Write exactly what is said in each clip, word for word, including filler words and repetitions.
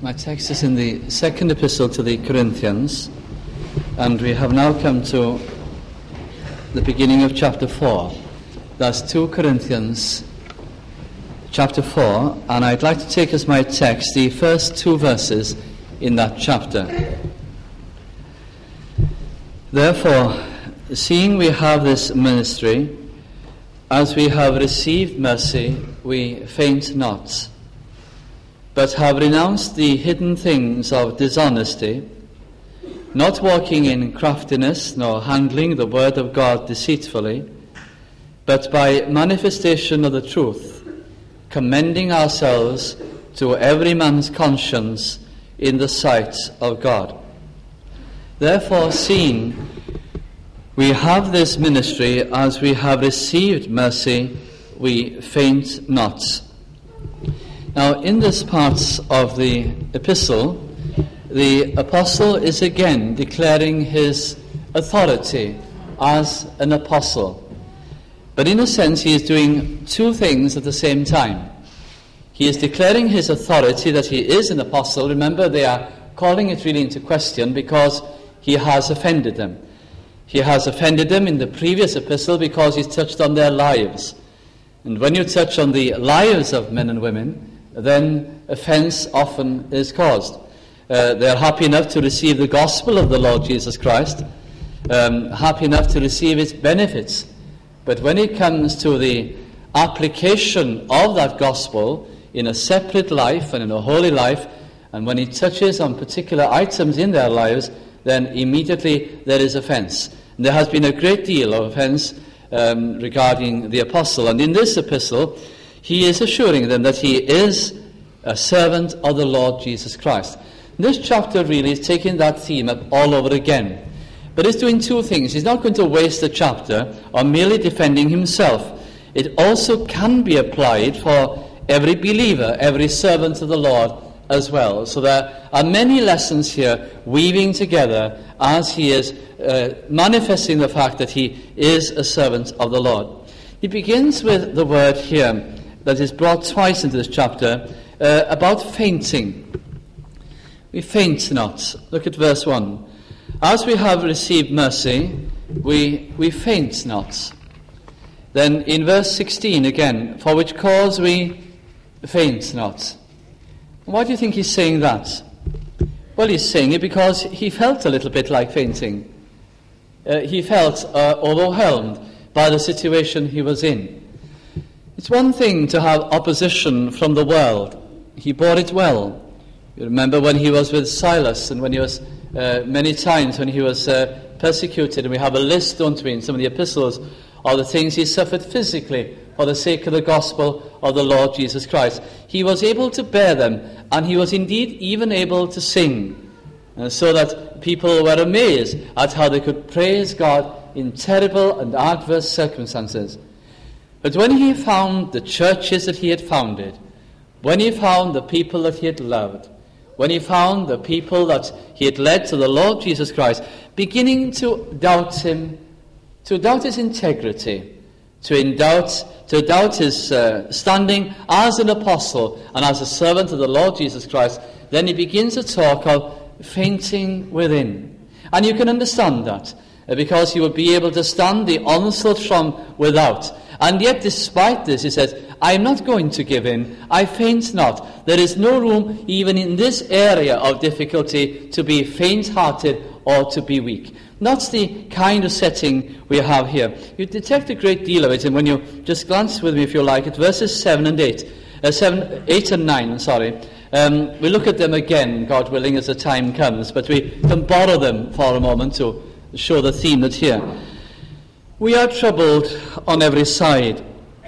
My text is in the second epistle to the Corinthians, and we have now come to the beginning of chapter four. That's two Corinthians chapter four, and I'd like to take as my text the first two verses in that chapter. Therefore, seeing we have this ministry, as we have received mercy, we faint not, but have renounced the hidden things of dishonesty, not walking in craftiness, nor handling the word of God deceitfully, but by manifestation of the truth, commending ourselves to every man's conscience in the sight of God. Therefore, seeing we have this ministry, as we have received mercy, we faint not. Now, in this part of the epistle, the apostle is again declaring his authority as an apostle. But in a sense, he is doing two things at the same time. He is declaring his authority that he is an apostle. Remember, they are calling it really into question because he has offended them. He has offended them in the previous epistle because he's touched on their lives. And when you touch on the lives of men and women, then offense often is caused. Uh, they're happy enough to receive the gospel of the Lord Jesus Christ, um, happy enough to receive its benefits. But when it comes to the application of that gospel in a separate life and in a holy life, and when it touches on particular items in their lives, then immediately there is offense. And there has been a great deal of offense um, regarding the apostle. And in this epistle, he is assuring them that he is a servant of the Lord Jesus Christ. This chapter really is taking that theme up all over again. But it's doing two things. He's not going to waste the chapter on merely defending himself. It also can be applied for every believer, every servant of the Lord as well. So there are many lessons here weaving together as he is uh, manifesting the fact that he is a servant of the Lord. He begins with the word here that is brought twice into this chapter uh, about fainting. We faint not. Look at verse one. As we have received mercy, we we faint not. Then in verse sixteen again, for which cause we faint not. Why do you think he's saying that? Well, he's saying it because he felt a little bit like fainting. Uh, he felt uh, overwhelmed by the situation he was in. It's one thing to have opposition from the world. He bore it well. You remember when he was with Silas, and when he was uh, many times when he was uh, persecuted, and we have a list, don't we, in some of the epistles of the things he suffered physically for the sake of the gospel of the Lord Jesus Christ. He was able to bear them, and he was indeed even able to sing, uh, so that people were amazed at how they could praise God in terrible and adverse circumstances. But when he found the churches that he had founded, when he found the people that he had loved, when he found the people that he had led to the Lord Jesus Christ, beginning to doubt him, to doubt his integrity, to doubt, to doubt his uh, standing as an apostle and as a servant of the Lord Jesus Christ, then he begins to talk of fainting within. And you can understand that, uh, because he would be able to stand the onslaught from without. And yet, despite this, he says, I am not going to give in. I faint not. There is no room, even in this area of difficulty, to be faint-hearted or to be weak. That's the kind of setting we have here. You detect a great deal of it, and when you just glance with me, if you like, at verses seven and eight, uh, seven, eight and nine, sorry, um, we look at them again, God willing, as the time comes, but we can borrow them for a moment to show the theme that's here. We are troubled on every side,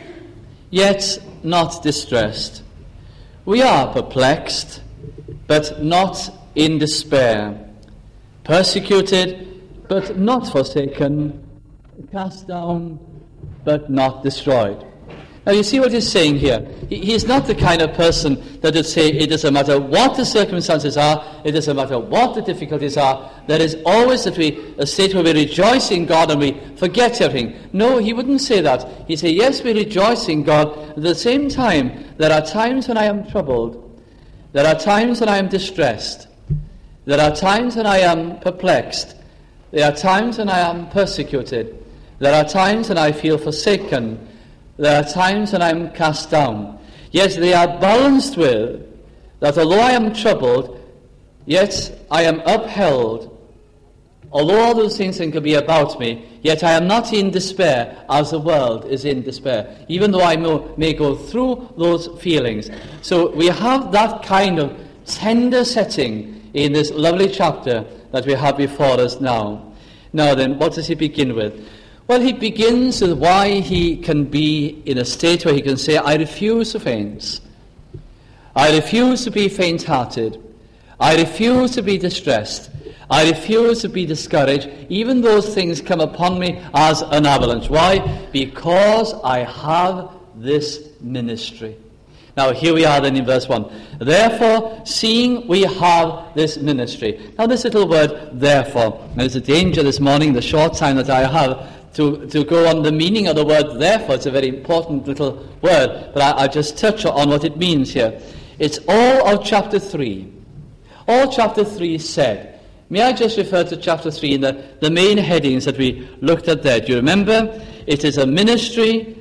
yet not distressed. We are perplexed, but not in despair. Persecuted, but not forsaken. Cast down, but not destroyed. Now you see what he's saying here. He, he's not the kind of person that would say it doesn't matter what the circumstances are, it doesn't matter what the difficulties are, there is always that we, a state where we rejoice in God and we forget everything. No, he wouldn't say that. He'd say, yes, we rejoice in God. At the same time, there are times when I am troubled. There are times when I am distressed. There are times when I am perplexed. There are times when I am persecuted. There are times when I feel forsaken. There are times when I am cast down. Yet they are balanced with that although I am troubled, yet I am upheld. Although all those things can be about me, yet I am not in despair as the world is in despair, even though I may, may go through those feelings. So we have that kind of tender setting in this lovely chapter that we have before us now. Now then, what does he begin with? Well, he begins with why he can be in a state where he can say, I refuse to faint. I refuse to be faint-hearted. I refuse to be distressed. I refuse to be discouraged, even those things come upon me as an avalanche. Why? Because I have this ministry. Now here we are then in verse one. Therefore, seeing we have this ministry. Now this little word, therefore, there's a danger this morning, the short time that I have, to, to go on the meaning of the word therefore. It's a very important little word, but I, I'll just touch on what it means here. It's all of chapter three. All chapter three said. May I just refer to chapter three in the, the main headings that we looked at there. Do you remember? It is a ministry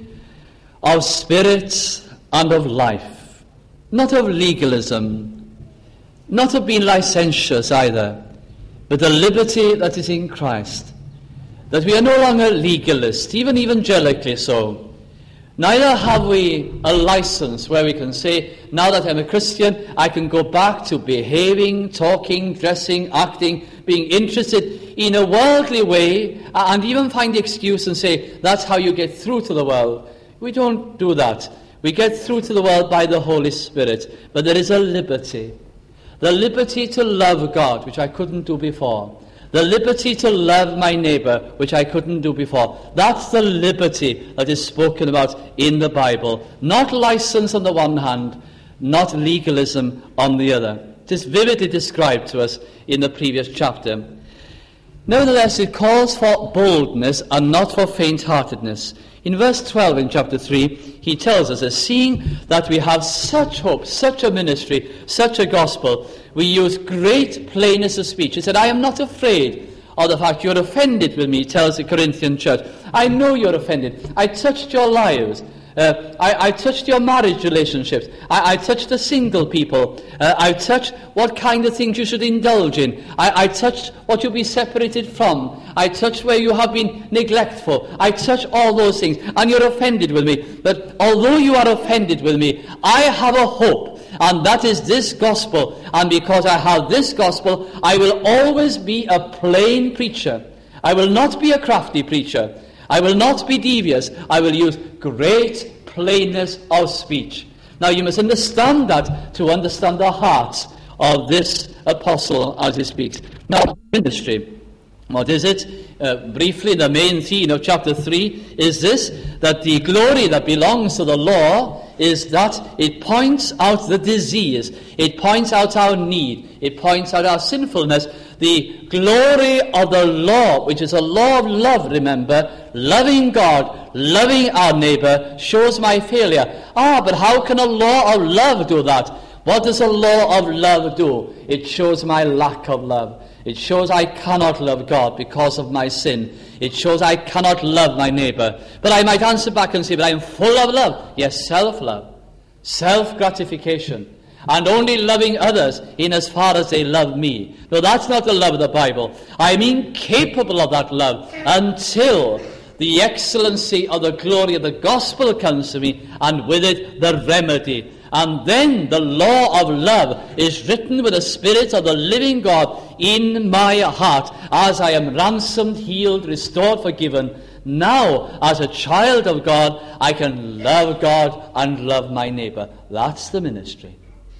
of spirit and of life. Not of legalism. Not of being licentious either. But the liberty that is in Christ. That we are no longer legalists, even evangelically so. Neither have we a license where we can say, now that I'm a Christian, I can go back to behaving, talking, dressing, acting, being interested in a worldly way, and even find the excuse and say, that's how you get through to the world. We don't do that. We get through to the world by the Holy Spirit. But there is a liberty. The liberty to love God, which I couldn't do before. The liberty to love my neighbor, which I couldn't do before. That's the liberty that is spoken about in the Bible. Not license on the one hand, not legalism on the other. It is vividly described to us in the previous chapter. Nevertheless, it calls for boldness and not for faint-heartedness. In verse twelve in chapter three, he tells us that seeing that we have such hope, such a ministry, such a gospel, we use great plainness of speech. He said, I am not afraid of the fact you're offended with me, tells the Corinthian church. I know you're offended. I touched your lives. Uh, I, I touched your marriage relationships. I, I touched the single people. Uh, I touched what kind of things you should indulge in. I, I touched what you'll be separated from. I touched where you have been neglectful. I touched all those things. And you're offended with me. But although you are offended with me, I have a hope. And that is this gospel. And because I have this gospel, I will always be a plain preacher. I will not be a crafty preacher. I will not be devious. I will use great plainness of speech. Now you must understand that to understand the heart of this apostle as he speaks. Now, ministry. What is it? Uh, briefly, the main theme of chapter three is this, that the glory that belongs to the law is that it points out the disease, it points out our need, it points out our sinfulness. The glory of the law, which is a law of love, remember, loving God, loving our neighbor, shows my failure. Ah, but how can a law of love do that? What does a law of love do? It shows my lack of love. It shows I cannot love God because of my sin. It shows I cannot love my neighbor. But I might answer back and say, but I am full of love. Yes, self-love, self-gratification, and only loving others in as far as they love me. No, that's not the love of the Bible. I'm incapable of that love until the excellency of the glory of the gospel comes to me, and with it the remedy. And then the law of love is written with the Spirit of the living God in my heart, as I am ransomed, healed, restored, forgiven. Now, as a child of God, I can love God and love my neighbor. That's the ministry.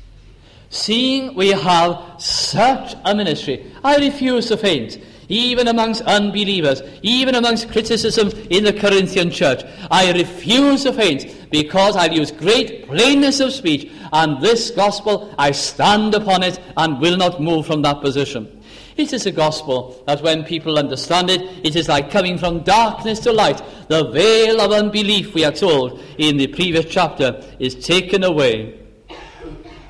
Seeing we have such a ministry, I refuse to faint. Even amongst unbelievers, even amongst criticism in the Corinthian church, I refuse to faint, because I'll use great plainness of speech, and this gospel, I stand upon it and will not move from that position. It is a gospel that when people understand it, it is like coming from darkness to light. The veil of unbelief, we are told in the previous chapter, is taken away.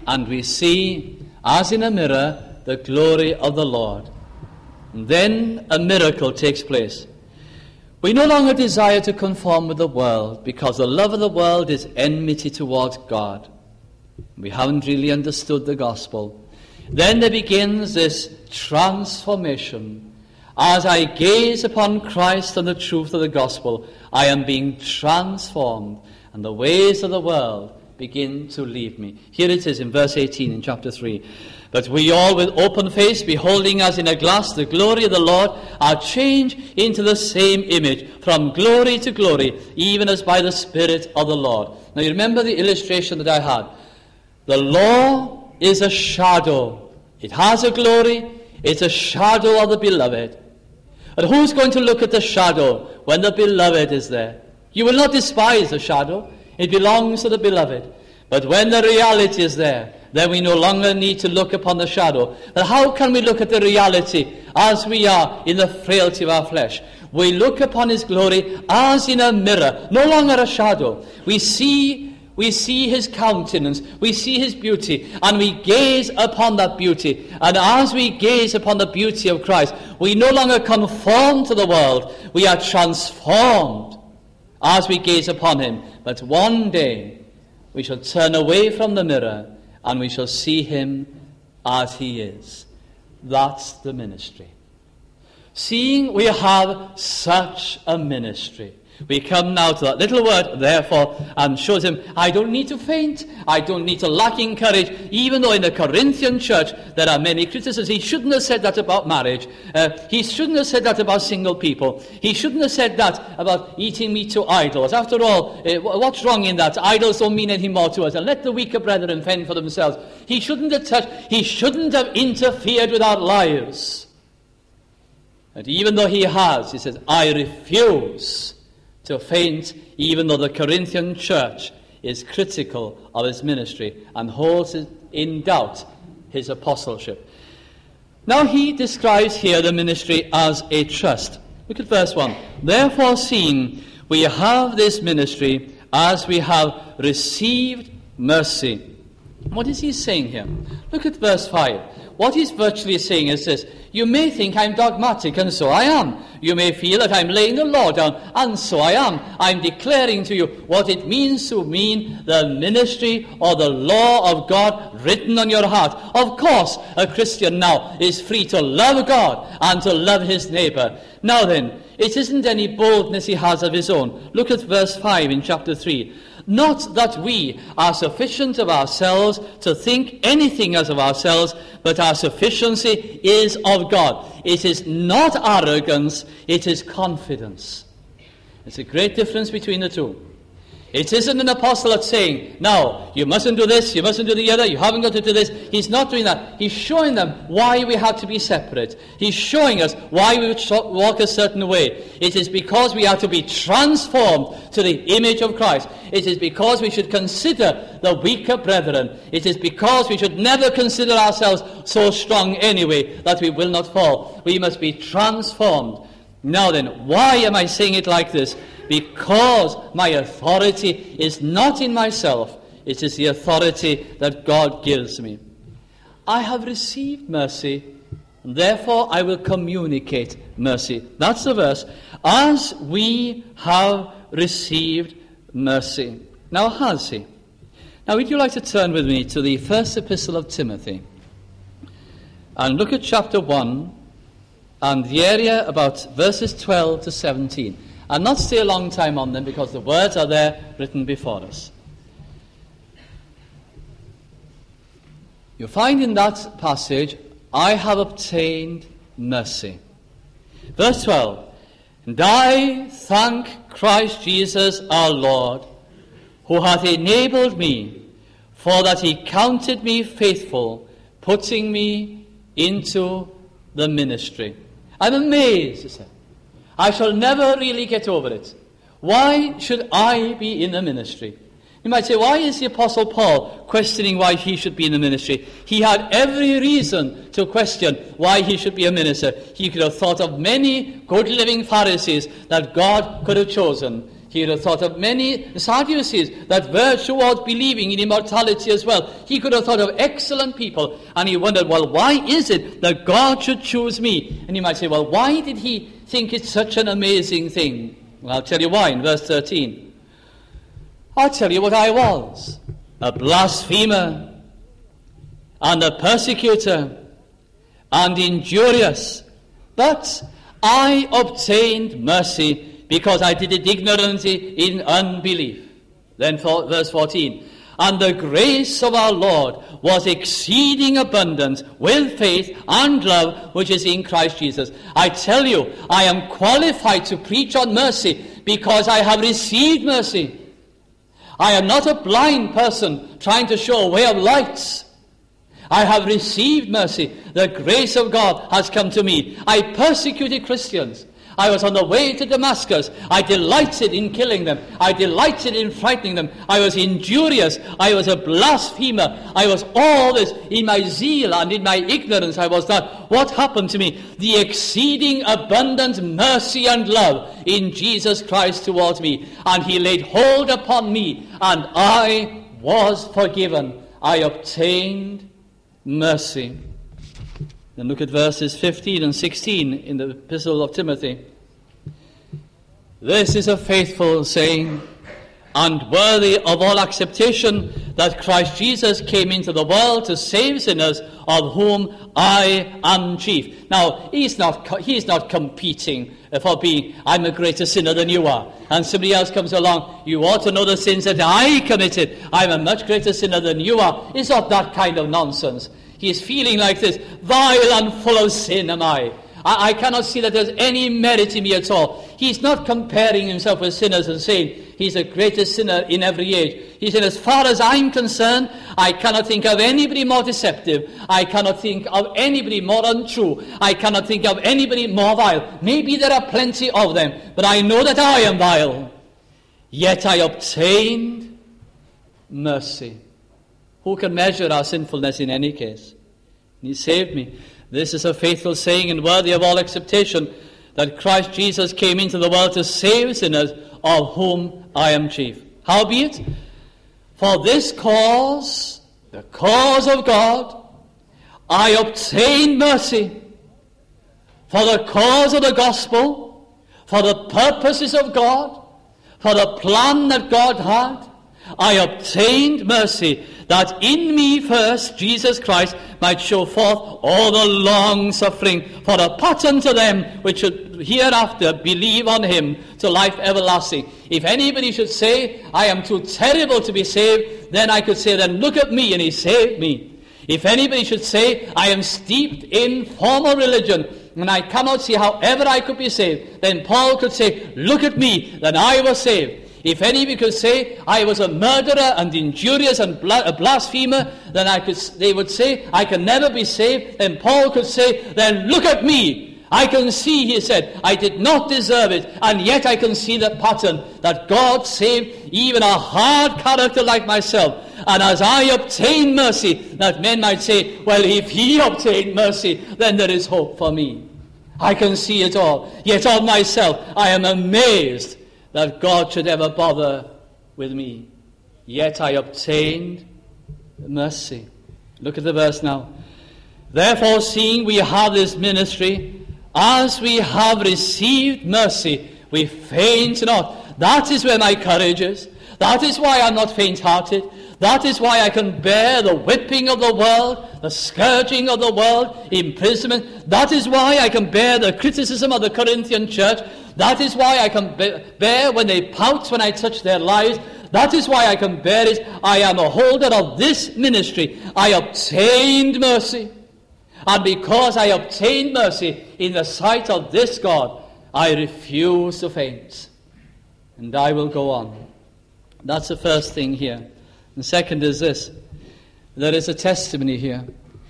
and we see, as in a mirror, the glory of the Lord. And then a miracle takes place. We no longer desire to conform with the world, because the love of the world is enmity towards God. We haven't really understood the gospel. Then there begins this transformation. As I gaze upon Christ and the truth of the gospel, I am being transformed, and the ways of the world begin to leave me. Here it is in verse eighteen in chapter three. But we all with open face, beholding as in a glass the glory of the Lord, are changed into the same image, from glory to glory, even as by the Spirit of the Lord. Now you remember the illustration that I had. The law is a shadow. It has a glory. It's a shadow of the beloved. And who's going to look at the shadow when the beloved is there? You will not despise the shadow. It belongs to the beloved. But when the reality is there, then we no longer need to look upon the shadow. And how can we look at the reality as we are in the frailty of our flesh? We look upon his glory as in a mirror, no longer a shadow. We see, we see his countenance, we see his beauty, and we gaze upon that beauty. And as we gaze upon the beauty of Christ, we no longer conform to the world, we are transformed as we gaze upon him. But one day we shall turn away from the mirror and we shall see him as he is. That's the ministry. Seeing we have such a ministry, we come now to that little word, therefore, and shows him, I don't need to faint. I don't need to lack in courage. Even though in the Corinthian church there are many criticisms. He shouldn't have said that about marriage. Uh, he shouldn't have said that about single people. He shouldn't have said that about eating meat to idols. After all, uh, what's wrong in that? Idols don't mean anything more to us. And let the weaker brethren fend for themselves. He shouldn't have touched, he shouldn't have interfered with our lives. But even though he has, he says, I refuse to faint, even though the Corinthian church is critical of his ministry and holds in doubt his apostleship. Now he describes here the ministry as a trust. Look at verse one. Therefore, seeing we have this ministry, as we have received mercy. What is he saying here? Look at verse five. What he's virtually saying is this: you may think I'm dogmatic, and so I am. You may feel that I'm laying the law down, and so I am. I'm declaring to you what it means to mean the ministry or the law of God written on your heart. Of course, a Christian now is free to love God and to love his neighbor. Now then, it isn't any boldness he has of his own. Look at verse five in chapter three. Not that we are sufficient of ourselves to think anything as of ourselves, but our sufficiency is of God. It is not arrogance, it is confidence. There's a great difference between the two. It isn't an apostle that's saying, now, you mustn't do this, you mustn't do the other, you haven't got to do this. He's not doing that. He's showing them why we have to be separate. He's showing us why we would walk a certain way. It is because we are to be transformed to the image of Christ. It is because we should consider the weaker brethren. It is because we should never consider ourselves so strong anyway that we will not fall. We must be transformed. Now then, why am I saying it like this? Because my authority is not in myself. It is the authority that God gives me. I have received mercy, and therefore I will communicate mercy. That's the verse. As we have received mercy. Now, has he? Now, would you like to turn with me to the first epistle of Timothy? And look at chapter one, and the area about verses twelve to seventeen. And not stay a long time on them, because the words are there written before us. You find in that passage, I have obtained mercy. Verse twelve, and I thank Christ Jesus our Lord, who hath enabled me, for that he counted me faithful, putting me into the ministry. I'm amazed, he said. I shall never really get over it. Why should I be in the ministry? You might say, why is the Apostle Paul questioning why he should be in the ministry? He had every reason to question why he should be a minister. He could have thought of many good living Pharisees that God could have chosen. He would have thought of many Sadducees that verged towards believing in immortality as well. He could have thought of excellent people, and he wondered, well, why is it that God should choose me? And you might say, well, why did he think it's such an amazing thing? Well, I'll tell you why in verse thirteen. I'll tell you what I was. A blasphemer, and a persecutor, and injurious. But I obtained mercy, because I did it ignorantly in unbelief. Then for, verse fourteen. And the grace of our Lord was exceeding abundant with faith and love which is in Christ Jesus. I tell you, I am qualified to preach on mercy because I have received mercy. I am not a blind person trying to show a way of light. I have received mercy. The grace of God has come to me. I persecuted Christians. I was on the way to Damascus. I delighted in killing them. I delighted in frightening them. I was injurious. I was a blasphemer. I was all this in my zeal and in my ignorance. I was that. What happened to me? The exceeding abundant mercy and love in Jesus Christ towards me. And he laid hold upon me, and I was forgiven. I obtained mercy. Then look at verses fifteen and sixteen in the Epistle of Timothy. This is a faithful saying and worthy of all acceptation, that Christ Jesus came into the world to save sinners, of whom I am chief. Now, he's not he's not competing for being, I'm a greater sinner than you are. And somebody else comes along, you ought to know the sins that I committed. I'm a much greater sinner than you are. It's not that kind of nonsense. He's feeling like this, vile and full of sin am I. I. I cannot see that there's any merit in me at all. He's not comparing himself with sinners and saying he's the greatest sinner in every age. He said, as far as I'm concerned, I cannot think of anybody more deceptive. I cannot think of anybody more untrue. I cannot think of anybody more vile. Maybe there are plenty of them, but I know that I am vile. Yet I obtained mercy. Who can measure our sinfulness in any case? And he saved me. This is a faithful saying and worthy of all acceptation, that Christ Jesus came into the world to save sinners, of whom I am chief. Howbeit, for this cause, the cause of God, I obtained mercy, for the cause of the gospel, for the purposes of God, for the plan that God had. I obtained mercy, that in me first Jesus Christ might show forth all the long suffering for a pattern to them which should hereafter believe on him to life everlasting. If anybody should say, I am too terrible to be saved, then I could say, then look at me, and he saved me. If anybody should say, I am steeped in formal religion, and I cannot see however I could be saved, then Paul could say, look at me, then I was saved. If anybody could say, I was a murderer and injurious and a blasphemer, then I could, they would say, I can never be saved. Then Paul could say, then look at me. I can see, he said, I did not deserve it, and yet I can see the pattern that God saved even a hard character like myself. And as I obtain mercy, that men might say, well, if he obtained mercy, then there is hope for me. I can see it all. Yet of myself, I am amazed that God should ever bother with me. Yet I obtained mercy. Look at the verse now. Therefore, seeing we have this ministry, as we have received mercy, we faint not. That is where my courage is. That is why I'm not faint-hearted. That is why I can bear the whipping of the world, the scourging of the world, imprisonment. That is why I can bear the criticism of the Corinthian church. That is why I can bear when they pout when I touch their lives. That is why I can bear it. I am a holder of this ministry. I obtained mercy. And because I obtained mercy in the sight of this God, I refuse to faint. And I will go on. That's the first thing here. The second is this. There is a testimony here.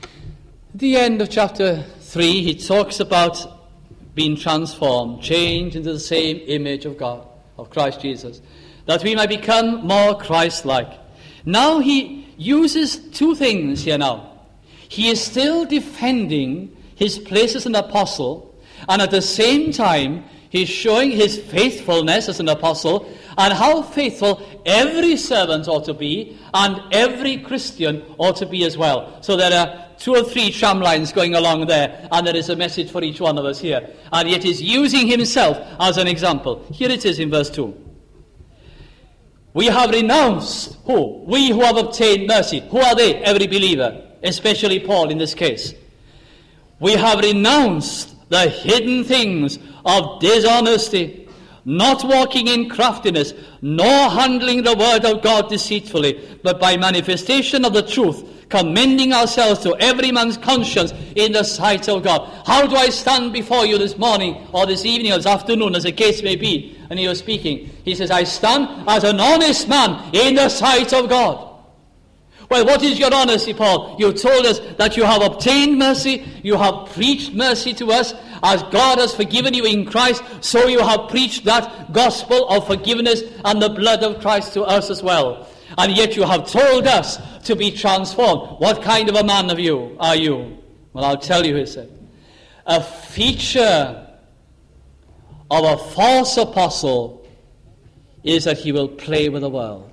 At the end of chapter three, he talks about being transformed, changed into the same image of God, of Christ Jesus, that we might become more Christ-like. Now he uses two things here now. He is still defending his place as an apostle, and at the same time, He's showing his faithfulness as an apostle and how faithful every servant ought to be and every Christian ought to be as well. So there are two or three tramlines going along there, and there is a message for each one of us here. And yet he's using himself as an example. Here it is in verse two. We have renounced who? We who have obtained mercy. Who are they? Every believer, especially Paul in this case. We have renounced the hidden things of dishonesty, not walking in craftiness, nor handling the word of God deceitfully, but by manifestation of the truth, commending ourselves to every man's conscience in the sight of God. How do I stand before you this morning, or this evening, or this afternoon, as the case may be? And he was speaking. He says, I stand as an honest man in the sight of God. Well, what is your honesty, Paul? You told us that you have obtained mercy, you have preached mercy to us, as God has forgiven you in Christ, so you have preached that gospel of forgiveness and the blood of Christ to us as well. And yet you have told us to be transformed. What kind of a man of you are you? Well, I'll tell you, he said. A feature of a false apostle is that he will play with the world.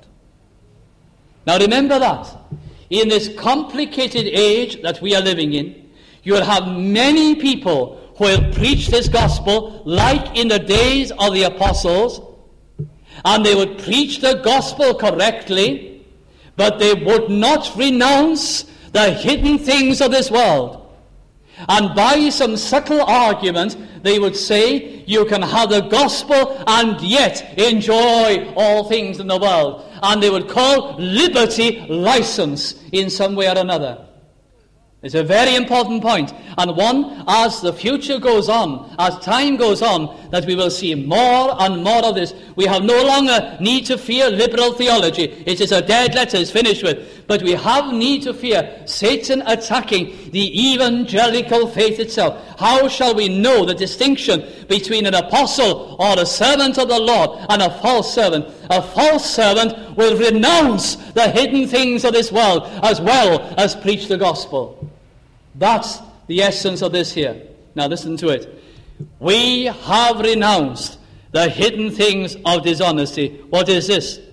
Now remember that. In this complicated age that we are living in, you will have many people who will preach this gospel like in the days of the apostles, and they would preach the gospel correctly, but they would not renounce the hidden things of this world. And by some subtle argument, they would say, you can have the gospel and yet enjoy all things in the world. And they would call liberty license in some way or another. It's a very important point, and one, as the future goes on, as time goes on, that we will see more and more of this. We have no longer need to fear liberal theology. It is a dead letter, it's finished with. But we have need to fear Satan attacking the evangelical faith itself. How shall we know the distinction between an apostle or a servant of the Lord and a false servant? A false servant will renounce the hidden things of this world as well as preach the gospel. That's the essence of this here. Now listen to it. We have renounced the hidden things of dishonesty. What is this?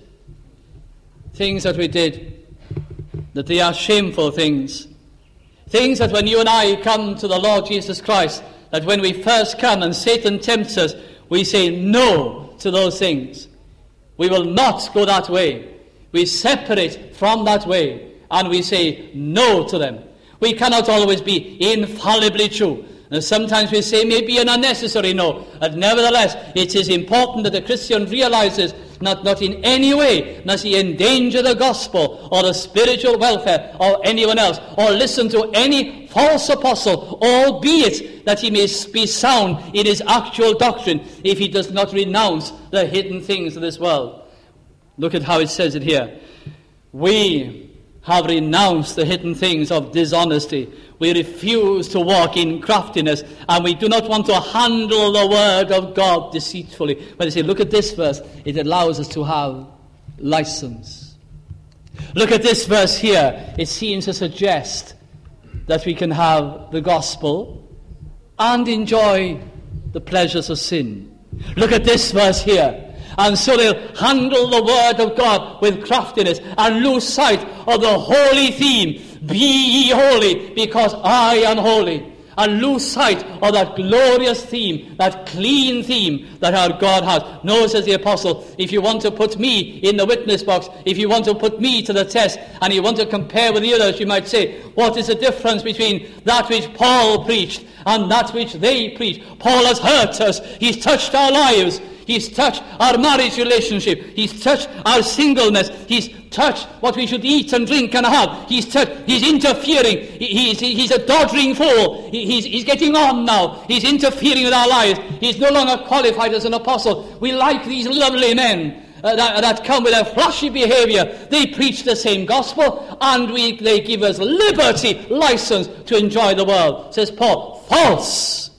Things that we did, that they are shameful things. Things that when you and I come to the Lord Jesus Christ, that when we first come and Satan tempts us, we say no to those things. We will not go that way. We separate from that way and we say no to them. We cannot always be infallibly true. And sometimes we say maybe an unnecessary no. But nevertheless, it is important that the Christian realizes not, not in any way does he endanger the gospel or the spiritual welfare of anyone else, or listen to any false apostle, albeit that he may be sound in his actual doctrine, if he does not renounce the hidden things of this world. Look at how it says it here. We have renounced the hidden things of dishonesty. We refuse to walk in craftiness, and we do not want to handle the word of God deceitfully. But you see, look at this verse. It allows us to have license. Look at this verse here. It seems to suggest that we can have the gospel and enjoy the pleasures of sin. Look at this verse here. And so they'll handle the word of God with craftiness and lose sight of the holy theme. Be ye holy, because I am holy. And lose sight of that glorious theme, that clean theme that our God has. No, says the apostle, if you want to put me in the witness box, if you want to put me to the test, and you want to compare with the others, you might say, what is the difference between that which Paul preached and that which they preached? Paul has hurt us. He's touched our lives. He's touched our marriage relationship. He's touched our singleness. He's touched what we should eat and drink and have. He's touched, he's interfering. He, he's, he's a doddering fool. He, he's, he's getting on now. He's interfering with our lives. He's no longer qualified as an apostle. We like these lovely men uh, that, that come with a flashy behavior. They preach the same gospel, and we, they give us liberty, license to enjoy the world. Says Paul, false.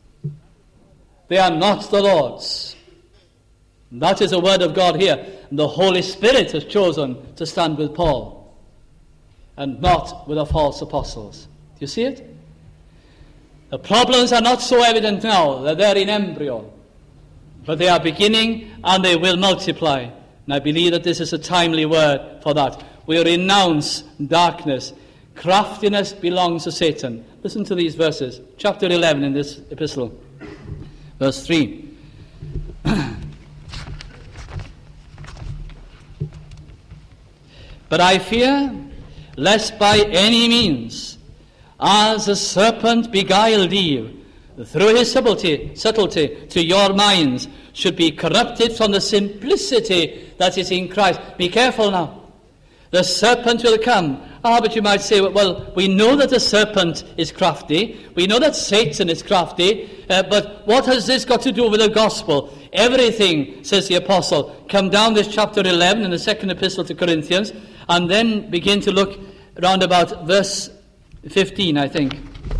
They are not the Lord's. That is the word of God here. The Holy Spirit has chosen to stand with Paul and not with the false apostles. Do you see it? The problems are not so evident now. That they're in embryo. but they are beginning and they will multiply. And I believe that this is a timely word for that. We renounce darkness. Craftiness belongs to Satan. Listen to these verses. Chapter eleven in this epistle. Verse three. But I fear, lest by any means, as the serpent beguiled Eve, through his subtlety, subtlety to your minds, should be corrupted from the simplicity that is in Christ. Be careful now. The serpent will come. Ah, but you might say, well, we know that the serpent is crafty. We know that Satan is crafty. Uh, but what has this got to do with the gospel? Everything, says the apostle. Come down this chapter eleven in the second epistle to Corinthians, and then begin to look round about verse fifteen, I think.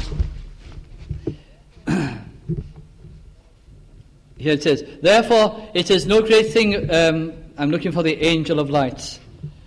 Here it says, therefore it is no great thing, um, I'm looking for the angel of light.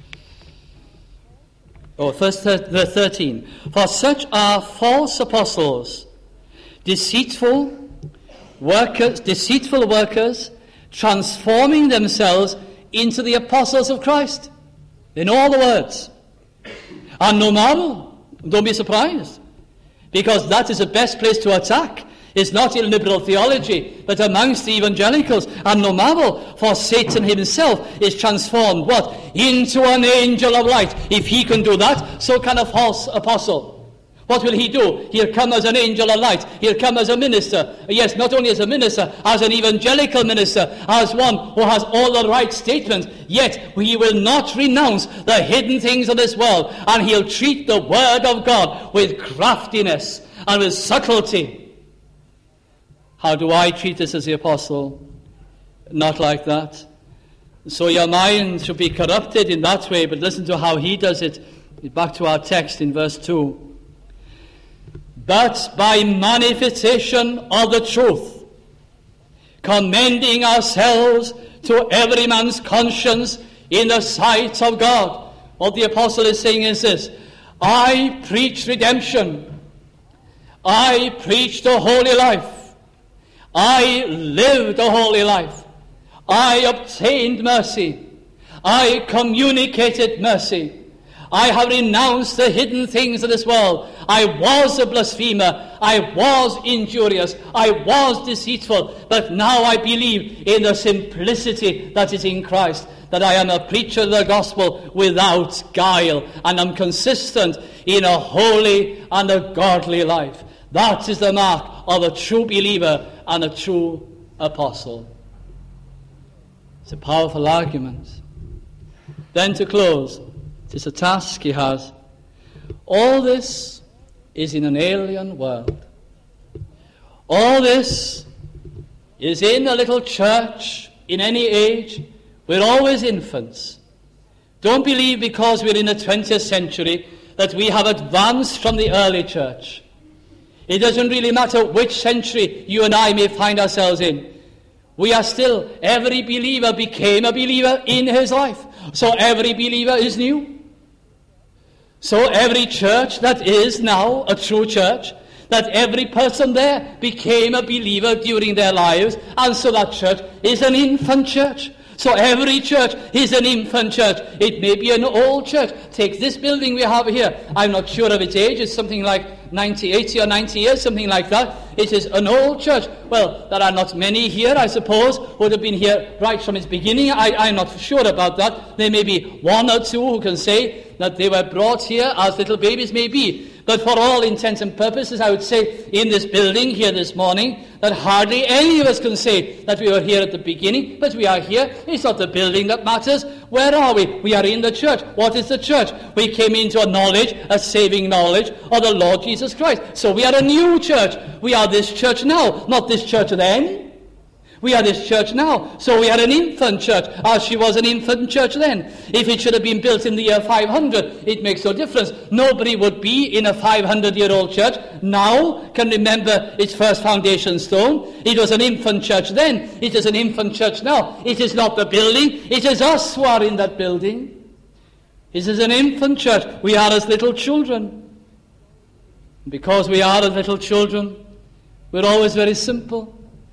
Oh, verse thirteen. For such are false apostles, deceitful workers, deceitful workers, transforming themselves into the apostles of Christ. They know all the words. And no marvel, don't be surprised, because that is the best place to attack. It's not in liberal theology, but amongst the evangelicals. And no marvel, for Satan himself is transformed, what? Into an angel of light. If he can do that, so can a false apostle. What will he do? He'll come as an angel of light. He'll come as a minister. Yes, not only as a minister, as an evangelical minister, as one who has all the right statements. Yet he will not renounce the hidden things of this world. And he'll treat the word of God with craftiness and with subtlety. How do I treat this as the apostle? Not like that. So your mind should be corrupted in that way, but listen to how he does it. Back to our text in verse two. But by manifestation of the truth, commending ourselves to every man's conscience in the sight of God. What the apostle is saying is this: I preach redemption. I preach the holy life. I lived a holy life. I obtained mercy. I communicated mercy. I have renounced the hidden things of this world. I was a blasphemer. I was injurious. I was deceitful. But now I believe in the simplicity that is in Christ, that I am a preacher of the gospel without guile, and am consistent in a holy and a godly life. That is the mark of a true believer and a true apostle. It's a powerful argument. Then to close, it is a task he has. All this is in an alien world. All this is in a little church in any age. We're always infants. Don't believe because we're in the twentieth century that we have advanced from the early church. It doesn't really matter which century you and I may find ourselves in. We are still, every believer became a believer in his life. So every believer is new. So every church that is now a true church, that every person there became a believer during their lives, and so that church is an infant church. So every church is an infant church. It may be an old church. Take this building we have here. I'm not sure of its age. It's something like ninety, eighty or ninety years, something like that. It is an old church. Well, there are not many here, I suppose, who would have been here right from its beginning. I, I'm not sure about that. There may be one or two who can say that they were brought here as little babies, maybe. But for all intents and purposes, I would say in this building here this morning, that hardly any of us can say that we were here at the beginning, but we are here. It's not the building that matters. Where are we? We are in the church. What is the church? We came into a knowledge, a saving knowledge of the Lord Jesus Christ. So we are a new church. We are this church now, not this church then. We are this church now. So we are an infant church, as she was an infant church then. If it should have been built in the year five hundred, it makes no difference. Nobody would be in a five hundred year old church now can remember its first foundation stone. It was an infant church then. It is an infant church now. It is not the building. It is us who are in that building. This is an infant church. We are as little children. Because we are as little children, we're always very simple.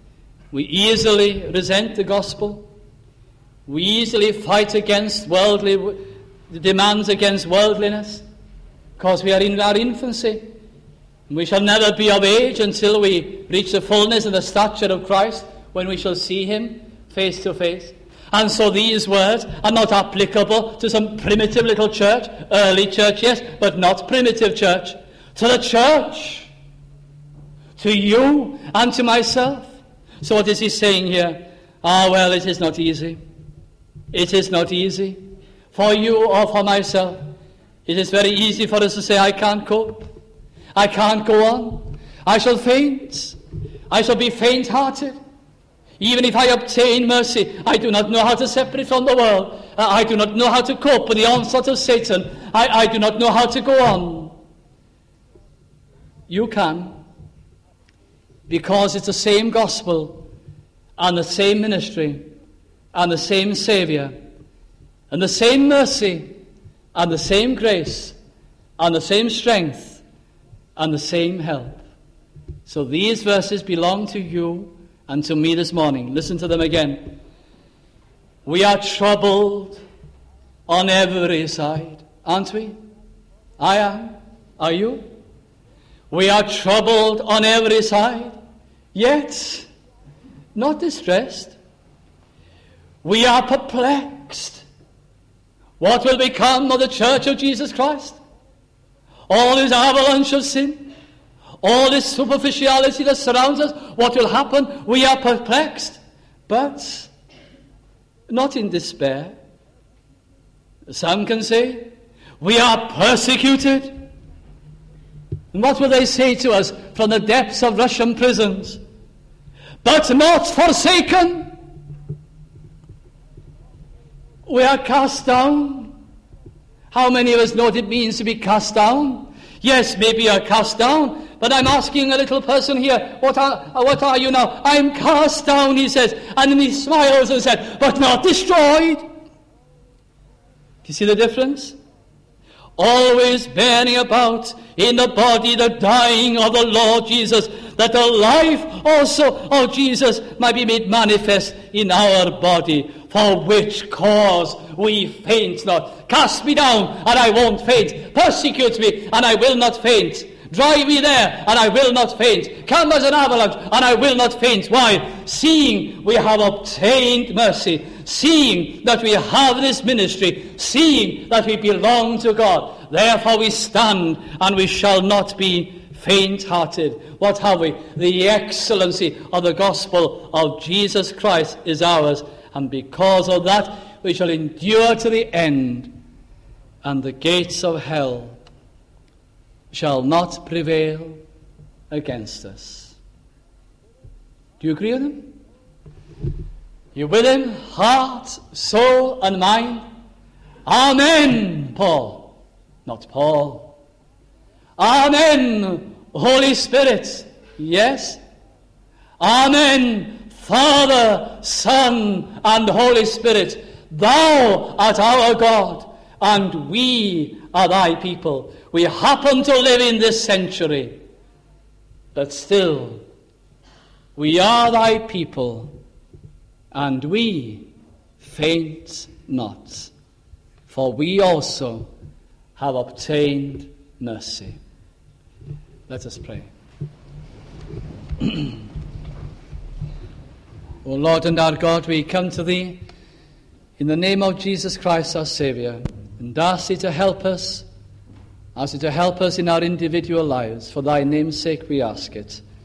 We easily resent the gospel. We easily fight against worldly the demands against worldliness, because we are in our infancy. We shall never be of age until we reach the fullness and the stature of Christ, when we shall see him face to face. And so these words are not applicable to some primitive little church, early church, yes, but not primitive church. To the church, to you and to myself. So what is he saying here? Ah, well, it is not easy. It is not easy. For you or for myself, it is very easy for us to say, I can't cope. I can't go on. I shall faint. I shall be faint-hearted. Even if I obtain mercy, I do not know how to separate from the world. I do not know how to cope with the onslaught of Satan. I, I do not know how to go on. You can. Because it's the same gospel and the same ministry and the same Savior and the same mercy and the same grace and the same strength and the same help. So these verses belong to you and to me this morning. Listen to them again. We are troubled on every side, aren't we? I am. Are you? We are troubled on every side, yet not distressed. We are perplexed. What will become of the church of Jesus Christ? All this avalanche of sin, all this superficiality that surrounds us, what will happen? We are perplexed, but not in despair. Some can say, we are persecuted. And what will they say to us from the depths of Russian prisons? But not forsaken. We are cast down. How many of us know what it means to be cast down? Yes, maybe you are cast down, but I'm asking a little person here, what are, what are you now? I'm cast down, he says, and then he smiles and says, but not destroyed. Do you see the difference? Always bearing about in the body the dying of the Lord Jesus, that the life also of Jesus might be made manifest in our body, for which cause we faint not. Cast me down, and I won't faint. Persecute me, and I will not faint. Drive me there, and I will not faint. Come as an avalanche, and I will not faint. Why? Seeing we have obtained mercy, seeing that we have this ministry, seeing that we belong to God. Therefore we stand, and we shall not be faint-hearted. What have we? The excellency of the gospel of Jesus Christ is ours, and because of that we shall endure to the end, and the gates of hell shall not prevail against us. Do you agree with him? You with him, heart, soul, and mind? Amen, Paul. Not Paul. Amen, Holy Spirit. Yes. Amen, Father, Son, and Holy Spirit. Thou art our God, and we are thy people. We happen to live in this century, but still, we are thy people, and we faint not, for we also have obtained mercy. Let us pray. O Lord and our God, we come to thee in the name of Jesus Christ, our Saviour, and ask thee to help us, ask thee to help us in our individual lives. For thy name's sake we ask it.